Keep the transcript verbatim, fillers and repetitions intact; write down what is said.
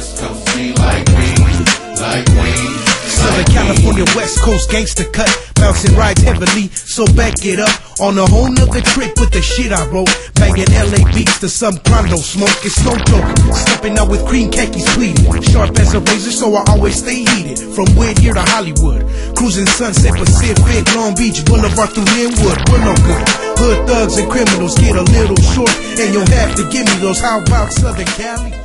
West Coast G like me, like me. Southern California West Coast gangster cut, bouncing right heavily, so back it up. On a whole nother trip with the shit I wrote, banging L A beats to some Crondo smoke. It's no joke, stepping out with cream khakis pleated, sharp as a razor, so I always stay heated. From Whittier to Hollywood, cruising Sunset Pacific, Long Beach Boulevard through Linwood. We're no good. Hood thugs and criminals get a little short, and you'll have to give me those. How about Southern Cali?